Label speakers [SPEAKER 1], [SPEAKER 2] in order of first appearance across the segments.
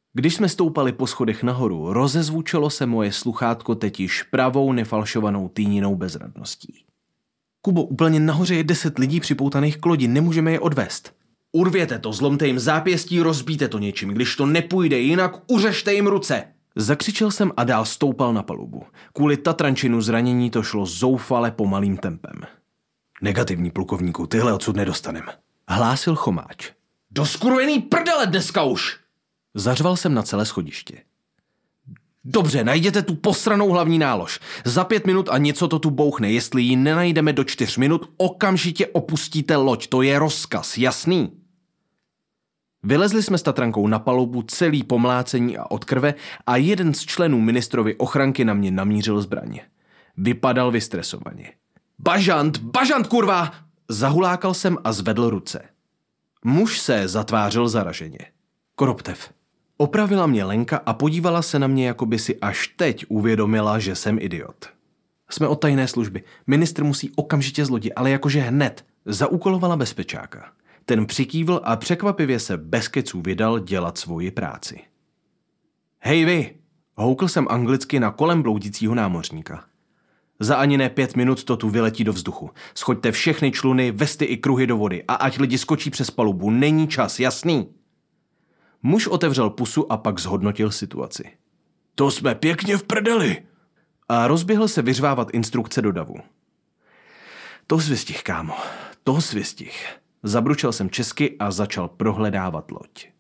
[SPEAKER 1] Když jsme stoupali po schodech nahoru, rozezvučilo se moje sluchátko teď již pravou nefalšovanou týninou bezradností. Kubo, úplně nahoře je 10 lidí připoutaných k lodi, nemůžeme je odvést. Urvěte to, zlomte jim zápěstí, rozbíte to něčím, když to nepůjde jinak, uřešte jim ruce. Zakřičel jsem a dál stoupal na palubu. Kvůli Tatrančinu zranění to šlo zoufale pomalým tempem. Negativní, plukovníku, tyhle odsud nedostanem, hlásil Chomáč. Do skurvený prdele dneska už! Zařval jsem na celé schodiště. Dobře, najděte tu posranou hlavní nálož. Za 5 minut a něco to tu bouchne. Jestli ji nenajdeme do 4 minut, okamžitě opustíte loď. To je rozkaz, jasný? Vylezli jsme s Tatrankou na palubu, celý pomlácení a od krve a jeden z členů ministrovy ochranky na mě namířil zbraň. Vypadal vystresovaně. Bažant, kurva! Zahulákal jsem a zvedl ruce. Muž se zatvářil zaraženě. Koroptev. Opravila mě Lenka a podívala se na mě, jako by si až teď uvědomila, že jsem idiot. Jsme od tajné služby. Ministr musí okamžitě z lodi, ale jakože hned. Zaúkolovala bezpečáka. Ten přikývl a překvapivě se bez keců vydal dělat svoji práci. Hej vy! Houkl jsem anglicky na kolem bloudícího námořníka. Za ani ne 5 minut to tu vyletí do vzduchu. Schoďte všechny čluny, vesty i kruhy do vody a ať lidi skočí přes palubu. Není čas, jasný? Muž otevřel pusu a pak zhodnotil situaci. To jsme pěkně v prdeli! A rozběhl se vyřvávat instrukce do davu. To svistih, kámo, to svistih. Zabručel jsem česky a začal prohledávat loď.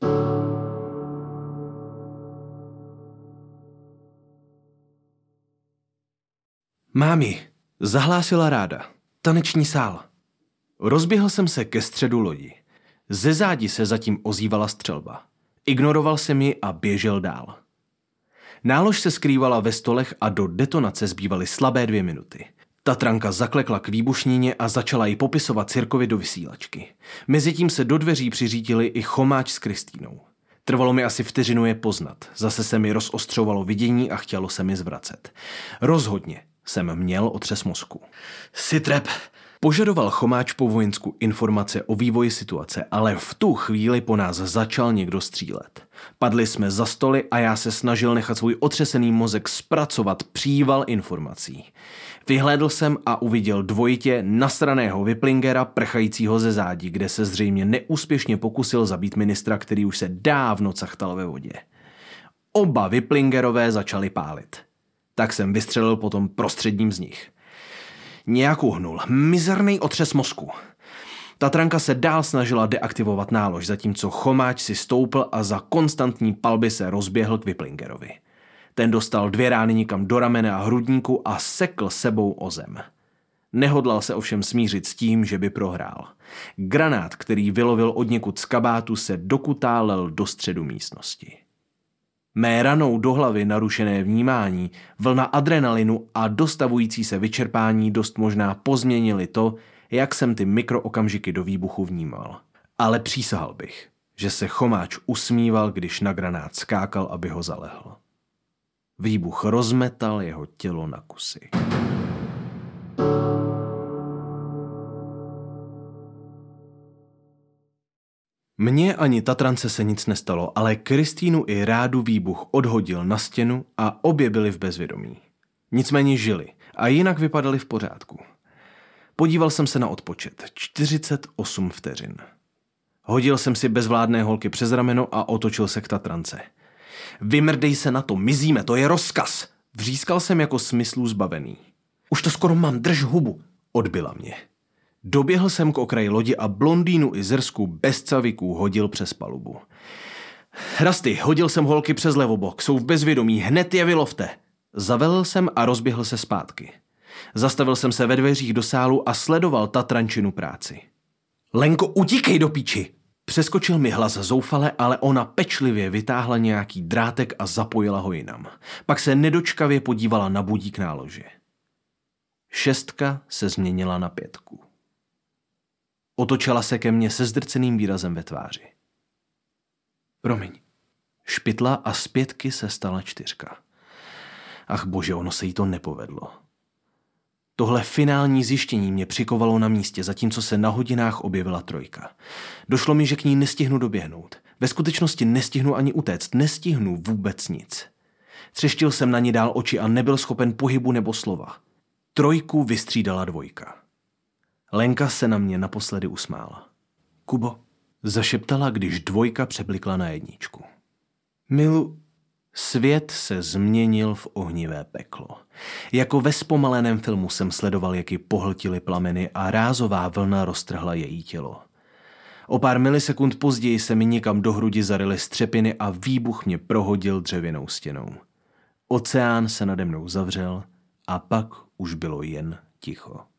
[SPEAKER 1] Mámi, zahlásila Ráda. Taneční sál. Rozběhl jsem se ke středu lodi. Ze zádi se zatím ozývala střelba. Ignoroval jsem ji a běžel dál. Nálož se skrývala ve stolech a do detonace zbývaly slabé 2 minuty. Tatranka zaklekla k výbušnině a začala ji popisovat Cirkovi do vysílačky. Mezitím se do dveří přiřítili i Chomáč s Kristýnou. Trvalo mi asi vteřinu je poznat. Zase se mi rozostřovalo vidění a chtělo se mi zvracet. Rozhodně jsem měl otřes mozku. Sitrep, požadoval Chomáč po vojensku informace o vývoji situace, ale v tu chvíli po nás začal někdo střílet. Padli jsme za stoly a já se snažil nechat svůj otřesený mozek zpracovat příval informací. Vyhlédl jsem a uviděl dvojitě nasraného Viplingera prchajícího ze zádí, kde se zřejmě neúspěšně pokusil zabít ministra, který už se dávno cachtal ve vodě. Oba Viplingerové začali pálit. Tak jsem vystřelil potom prostředním z nich. Nějak uhnul. Mizerný otřes mozku. Tatranka se dál snažila deaktivovat nálož, zatímco Chomáč si stoupl a za konstantní palby se rozběhl k Viplingerovi. Ten dostal 2 rány nikam do ramene a hrudníku a sekl sebou o zem. Nehodlal se ovšem smířit s tím, že by prohrál. Granát, který vylovil odněkud z kabátu, se dokutálel do středu místnosti. Mé ranou do hlavy narušené vnímání, vlna adrenalinu a dostavující se vyčerpání dost možná pozměnili to, jak jsem ty mikrookamžiky do výbuchu vnímal. Ale přísahal bych, že se Chomáč usmíval, když na granát skákal, aby ho zalehl. Výbuch rozmetal jeho tělo na kusy. Mně ani Tatrance se nic nestalo, ale Kristýnu i Rádu výbuch odhodil na stěnu a obě byly v bezvědomí. Nicméně žili a jinak vypadali v pořádku. Podíval jsem se na odpočet. 48 vteřin. Hodil jsem si bezvládné holky přes rameno a otočil se k Tatrance. Vymrdej se na to, mizíme, to je rozkaz. Vřískal jsem jako smyslů zbavený. Už to skoro mám, drž hubu, odbyla mě. Doběhl jsem k okraji lodi a blondýnu i zrsku bez caviků hodil přes palubu. Rasty, hodil jsem holky přes levobok, jsou v bezvědomí, hned je vylovte. Zavelil jsem a rozběhl se zpátky. Zastavil jsem se ve dveřích do sálu a sledoval Tatrančinu práci. Lenko, utíkej do píči! Přeskočil mi hlas zoufale, ale ona pečlivě vytáhla nějaký drátek a zapojila ho jinam. Pak se nedočkavě podívala na budík nálože. 6 se změnila na 5. Otočila se ke mně se zdrceným výrazem ve tváři. Promiň. Špitla a z 5 se stala 4. Ach bože, ono se jí to nepovedlo. Tohle finální zjištění mě přikovalo na místě, zatímco se na hodinách objevila 3. Došlo mi, že k ní nestihnu doběhnout. Ve skutečnosti nestihnu ani utéct, nestihnu vůbec nic. Třeštil jsem na ní dál oči a nebyl schopen pohybu nebo slova. 3 vystřídala 2. Lenka se na mě naposledy usmála. Kubo, zašeptala, když 2 přeblikla na 1. Milu, svět se změnil v ohnivé peklo. Jako ve zpomaleném filmu jsem sledoval, jak ji pohltily plameny a rázová vlna roztrhla její tělo. O pár milisekund později se mi někam do hrudi zaryly střepiny a výbuch mě prohodil dřevěnou stěnou. Oceán se nade mnou zavřel a pak už bylo jen ticho.